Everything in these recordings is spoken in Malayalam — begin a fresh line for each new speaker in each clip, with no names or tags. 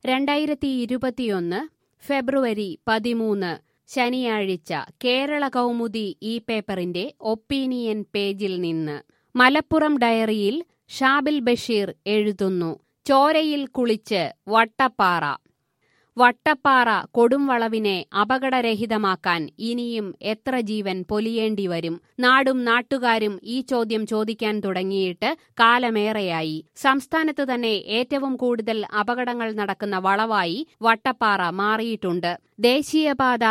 2021 ഫെബ്രുവരി 13 ശനിയാഴ്ച കേരള കൗമുദി ഈ പേപ്പറിന്റെ ഒപ്പീനിയൻ പേജിൽ നിന്ന്. മലപ്പുറം ഡയറിയിൽ ഷാബിൽ ബഷീർ എഴുതുന്നു. ചോരയിൽ കുളിച്ച് വട്ടപ്പാറ. വട്ടപ്പാറ കൊടുംവളവിനെ അപകടരഹിതമാക്കാൻ ഇനിയും എത്ര ജീവൻ പൊലിയേണ്ടിവരും? നാടും നാട്ടുകാരും ഈ ചോദ്യം ചോദിക്കാൻ തുടങ്ങിയിട്ട് കാലമേറെയായി. സംസ്ഥാനത്ത് തന്നെ ഏറ്റവും കൂടുതൽ അപകടങ്ങൾ നടക്കുന്ന വളവായി വട്ടപ്പാറ മാറിയിട്ടുണ്ട്. ദേശീയപാത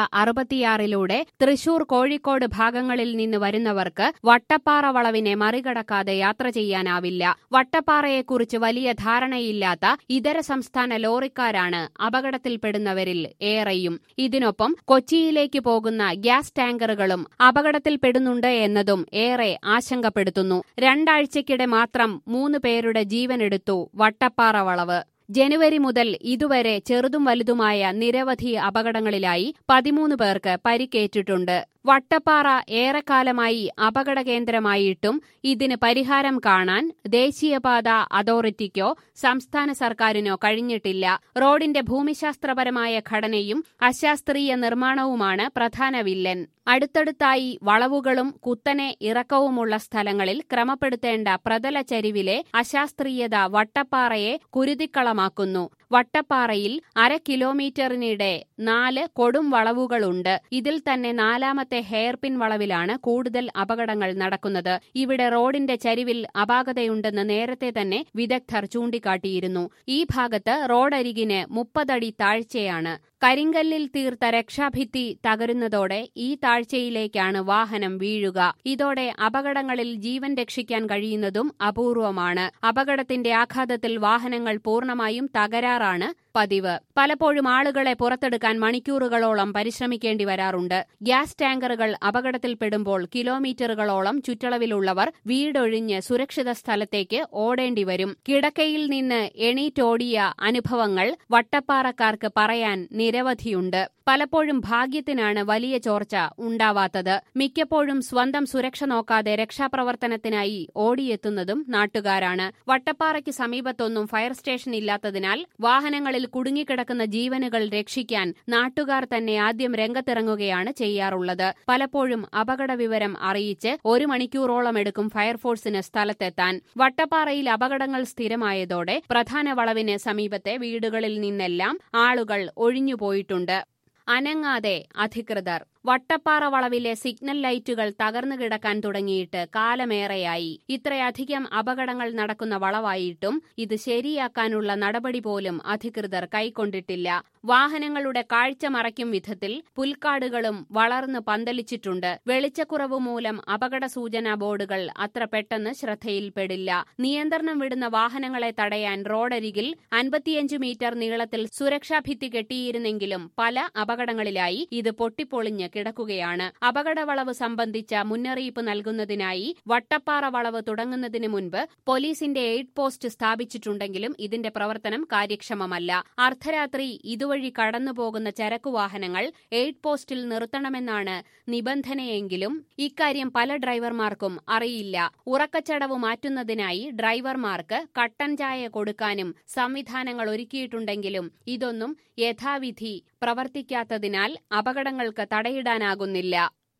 66 തൃശൂർ കോഴിക്കോട് ഭാഗങ്ങളിൽ നിന്ന് വരുന്നവർക്ക് വട്ടപ്പാറ വളവിനെ മറികടക്കാതെ യാത്ര ചെയ്യാനാവില്ല. വട്ടപ്പാറയെക്കുറിച്ച് വലിയ ധാരണയില്ലാത്ത ഇതര സംസ്ഥാന ലോറിക്കാരാണ് അപകടത്തിൽപ്പെടുന്നവരിൽ ഏറെയും. ഇതിനൊപ്പം കൊച്ചിയിലേക്ക് പോകുന്ന ഗ്യാസ് ടാങ്കറുകളും അപകടത്തിൽപ്പെടുന്നുണ്ട് എന്നതും ഏറെ ആശങ്കപ്പെടുത്തുന്നു. 2 ആഴ്ചയ്ക്കിടെ മാത്രം 3 പേരുടെ ജീവനെടുത്തു വട്ടപ്പാറ വളവ്. ജനുവരി മുതൽ ഇതുവരെ ചെറുതും വലുതുമായ നിരവധി അപകടങ്ങളിലായി 13 പേർക്ക് പരിക്കേറ്റിട്ടുണ്ട്. വട്ടപ്പാറ ഏറെക്കാലമായി അപകട കേന്ദ്രമായിട്ടും ഇതിന് പരിഹാരം കാണാൻ ദേശീയപാത അതോറിറ്റിക്കോ സംസ്ഥാന സർക്കാരിനോ കഴിഞ്ഞിട്ടില്ല. റോഡിന്റെ ഭൂമിശാസ്ത്രപരമായ ഘടനയും അശാസ്ത്രീയ നിർമ്മാണവുമാണ് പ്രധാന വില്ലൻ. അടുത്തടുത്തായി വളവുകളും കുത്തനെ ഇറക്കവുമുള്ള സ്ഥലങ്ങളിൽ ക്രമപ്പെടുത്തേണ്ട പ്രതല ചരിവിലെ അശാസ്ത്രീയത വട്ടപ്പാറയെ കുരുതിക്കളമാക്കുന്നു. വട്ടപ്പാറയിൽ 1/2 കിലോമീറ്ററിനിടെ 4 കൊടും വളവുകളുണ്ട്. ഇതിൽ തന്നെ 4ാമത്തെ ഹെയർപിൻ വളവിലാണ് കൂടുതൽ അപകടങ്ങൾ നടക്കുന്നത്. ഇവിടെ റോഡിന്റെ ചരിവിൽ അപാകതയുണ്ടെന്ന് നേരത്തെ തന്നെ വിദഗ്ധർ ചൂണ്ടിക്കാട്ടിയിരുന്നു. ഈ ഭാഗത്ത് റോഡരികിന് 30 അടി താഴ്ചയാണ്. കരിങ്കല്ലിൽ തീർത്ത രക്ഷാഭിത്തി തകരുന്നതോടെ ഈ താഴ്ചയിലേക്കാണ് വാഹനം വീഴുക. ഇതോടെ അപകടങ്ങളിൽ ജീവൻ രക്ഷിക്കാൻ കഴിയുന്നതും അപൂർവമാണ്. അപകടത്തിന്റെ ആഘാതത്തിൽ വാഹനങ്ങൾ പൂർണ്ണമായും തകരാറാണ് പതിവ്. പലപ്പോഴും ആളുകളെ പുറത്തെടുക്കാൻ മണിക്കൂറുകളോളം പരിശ്രമിക്കേണ്ടി വരാറുണ്ട്. ഗ്യാസ് ടാങ്കറുകൾ അപകടത്തിൽപ്പെടുമ്പോൾ കിലോമീറ്ററുകളോളം ചുറ്റളവിലുള്ളവർ വീടൊഴിഞ്ഞ് സുരക്ഷിത സ്ഥലത്തേക്ക് ഓടേണ്ടി വരും. കിടക്കയിൽ നിന്ന് എണീറ്റോടിയ അനുഭവങ്ങൾ വട്ടപ്പാറക്കാർക്ക് പറയാൻ നിരവധിയുണ്ട്. പലപ്പോഴും ഭാഗ്യത്തിനാണ് വലിയ ചോർച്ച ഉണ്ടാവാത്തത്. മിക്കപ്പോഴും സ്വന്തം സുരക്ഷ നോക്കാതെ രക്ഷാപ്രവർത്തനത്തിനായി ഓടിയെത്തുന്നതും നാട്ടുകാരാണ്. വട്ടപ്പാറയ്ക്ക് സമീപത്തൊന്നും ഫയർ സ്റ്റേഷൻ ഇല്ലാത്തതിനാൽ വാഹനങ്ങളിൽ കുടുങ്ങിക്കിടക്കുന്ന ജീവനുകൾ രക്ഷിക്കാൻ നാട്ടുകാർ തന്നെ ആദ്യം രംഗത്തിറങ്ങുകയാണ് ചെയ്യാറുള്ളത്. പലപ്പോഴും അപകട വിവരം അറിയിച്ച് 1 മണിക്കൂറോളം എടുക്കും ഫയർഫോഴ്സിന് സ്ഥലത്തെത്താൻ. വട്ടപ്പാറയിൽ അപകടങ്ങൾ സ്ഥിരമായതോടെ പ്രധാന വളവിന് സമീപത്തെ വീടുകളിൽ നിന്നെല്ലാം ആളുകൾ ഒഴിഞ്ഞുപോയിട്ടുണ്ട്. അനങ്ങാതെ അധികൃതർ. വട്ടപ്പാറ വളവിലെ സിഗ്നൽ ലൈറ്റുകൾ തകർന്നു കിടക്കാൻ തുടങ്ങിയിട്ട് കാലമേറെയായി. ഇത്രയധികം അപകടങ്ങൾ നടക്കുന്ന വളവായിട്ടും ഇത് ശരിയാക്കാനുള്ള നടപടി പോലും അധികൃതർ കൈക്കൊണ്ടിട്ടില്ല. വാഹനങ്ങളുടെ കാഴ്ച മറയ്ക്കും വിധത്തിൽ പുൽക്കാടുകളും വളർന്ന് പന്തലിച്ചിട്ടുണ്ട്. വെളിച്ചക്കുറവ് മൂലം അപകട സൂചനാ ബോർഡുകൾ അത്ര പെട്ടെന്ന് ശ്രദ്ധയിൽപ്പെടില്ല. നിയന്ത്രണം വിടുന്ന വാഹനങ്ങളെ തടയാൻ റോഡരികിൽ 55 മീറ്റർ നീളത്തിൽ സുരക്ഷാഭിത്തി കെട്ടിയിരുന്നെങ്കിലും പല അപകടങ്ങളിലായി ഇത് പൊട്ടിപ്പൊളിഞ്ഞ് കിടക്കുകയാണ്. അപകടവളവ് സംബന്ധിച്ച മുന്നറിയിപ്പ് നൽകുന്നതിനായി വട്ടപ്പാറ വളവ് തുടങ്ങുന്നതിന് മുൻപ് പോലീസിന്റെ എയ്ഡ് പോസ്റ്റ് സ്ഥാപിച്ചിട്ടുണ്ടെങ്കിലും ഇതിന്റെ പ്രവർത്തനം കാര്യക്ഷമമല്ല. അർദ്ധരാത്രി ഇതുവഴി കടന്നുപോകുന്ന ചരക്കുവാഹനങ്ങൾ എയ്ഡ് പോസ്റ്റിൽ നിർത്തണമെന്നാണ് നിബന്ധനയെങ്കിലും ഇക്കാര്യം പല ഡ്രൈവർമാർക്കും അറിയില്ല. ഉറക്കച്ചടവ് മാറ്റുന്നതിനായി ഡ്രൈവർമാർക്ക് കട്ടൻ ചായ കൊടുക്കാനും സംവിധാനങ്ങൾ ഒരുക്കിയിട്ടുണ്ടെങ്കിലും ഇതൊന്നും യഥാവിധി പ്രവർത്തിക്കാത്തതിനാൽ അപകടങ്ങൾക്ക് തടയിടാനാകുന്നില്ല.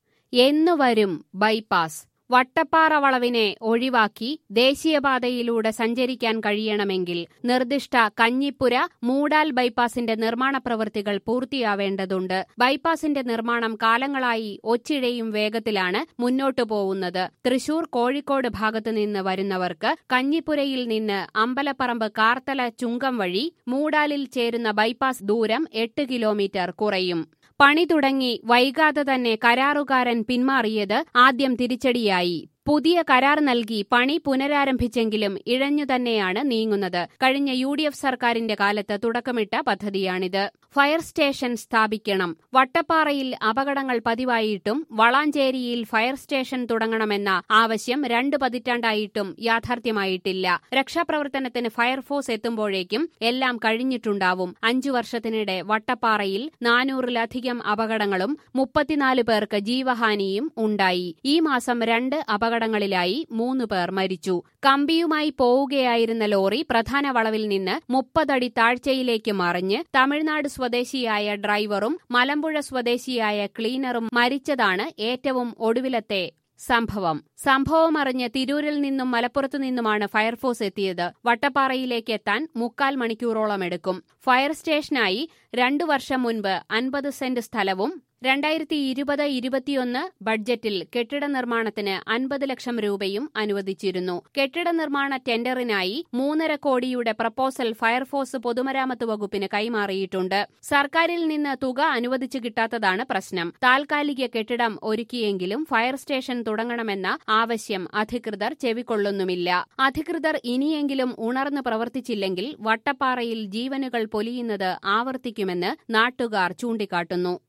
എന്നുവരും ബൈപ്പാസ്. വട്ടപ്പാറ വളവിനെ ഒഴിവാക്കി ദേശീയപാതയിലൂടെ സഞ്ചരിക്കാൻ കഴിയണമെങ്കിൽ നിർദ്ദിഷ്ട കഞ്ഞിപ്പുര മൂടാൽ ബൈപ്പാസിന്റെ നിർമ്മാണ പ്രവൃത്തികൾ പൂർത്തിയാവേണ്ടതുണ്ട്. ബൈപ്പാസിന്റെ നിർമ്മാണം കാലങ്ങളായി ഒച്ചിഴയും വേഗത്തിലാണ് മുന്നോട്ടു പോകുന്നത്. തൃശൂർ കോഴിക്കോട് ഭാഗത്തു നിന്ന് വരുന്നവർക്ക് കഞ്ഞിപ്പുരയിൽ നിന്ന് അമ്പലപ്പറമ്പ് കാർത്തല ചുങ്കം വഴി മൂടാലിൽ ചേരുന്ന ബൈപ്പാസ് ദൂരം 8 കിലോമീറ്റർ കുറയും. പണി തുടങ്ങി വൈകാതെ തന്നെ കരാറുകാരൻ പിന്മാറിയത് ആദ്യം തിരിച്ചടിയായി. പുതിയ കരാർ നൽകി പണി പുനരാരംഭിച്ചെങ്കിലും ഇഴഞ്ഞുതന്നെയാണ് നീങ്ങുന്നത്. കഴിഞ്ഞ UDF സർക്കാരിന്റെ കാലത്ത് തുടക്കമിട്ട പദ്ധതിയാണിത്. ഫയർ സ്റ്റേഷൻ സ്ഥാപിക്കണം. വട്ടപ്പാറയിൽ അപകടങ്ങൾ പതിവായിട്ടും വളാഞ്ചേരിയിൽ ഫയർ സ്റ്റേഷൻ തുടങ്ങണമെന്ന ആവശ്യം 2 പതിറ്റാണ്ടായിട്ടും യാഥാർത്ഥ്യമായിട്ടില്ല. രക്ഷാപ്രവർത്തനത്തിന് ഫയർഫോഴ്സ് എത്തുമ്പോഴേക്കും എല്ലാം കഴിഞ്ഞിട്ടുണ്ടാവും. 5 വർഷത്തിനിടെ വട്ടപ്പാറയിൽ 400-ലധികം അപകടങ്ങളും 34 പേർക്ക് ജീവഹാനിയും ഉണ്ടായി. ഈ മാസം 2 അപകടങ്ങളിലായി 3 പേർ മരിച്ചു. കമ്പിയുമായി പോവുകയായിരുന്ന ലോറി പ്രധാന വളവിൽ നിന്ന് 30 അടി താഴ്ചയിലേക്ക് മറിഞ്ഞ് തമിഴ്നാട് സ്വദേശിയായ ഡ്രൈവറും മലമ്പുഴ സ്വദേശിയായ ക്ലീനറും മരിച്ചതാണ് ഏറ്റവും ഒടുവിലത്തെ സംഭവമറിഞ്ഞ് തിരൂരിൽ നിന്നും മലപ്പുറത്തു നിന്നുമാണ് ഫയർഫോഴ്സ് എത്തിയത്. വട്ടപ്പാറയിലേക്ക് എത്താൻ 3/4 മണിക്കൂറോളം എടുക്കും. ഫയർ സ്റ്റേഷനായി 2 വർഷം മുൻപ് 50 സെന്റ് സ്ഥലവും 2020-21 ബഡ്ജറ്റിൽ കെട്ടിട നിർമ്മാണത്തിന് 50 ലക്ഷം രൂപയും അനുവദിച്ചിരുന്നു. കെട്ടിട നിർമ്മാണ ടെൻഡറിനായി 3.5 കോടിയുടെ പ്രപ്പോസൽ ഫയർഫോഴ്സ് പൊതുമരാമത്ത് വകുപ്പിന് കൈമാറിയിട്ടുണ്ട്. സർക്കാരിൽ നിന്ന് തുക അനുവദിച്ചു കിട്ടാത്തതാണ് പ്രശ്നം. താൽക്കാലിക കെട്ടിടം ഒരുക്കിയെങ്കിലും ഫയർ സ്റ്റേഷൻ തുടങ്ങണമെന്ന ആവശ്യം അധികൃതർ ചെവിക്കൊള്ളുന്നുമില്ല. അധികൃതർ ഇനിയെങ്കിലും ഉണർന്ന് പ്രവർത്തിച്ചില്ലെങ്കിൽ വട്ടപ്പാറയിൽ ജീവനുകൾ പൊലിയുന്നത് ആവർത്തിക്കുമെന്ന് നാട്ടുകാർ ചൂണ്ടിക്കാട്ടുന്നു.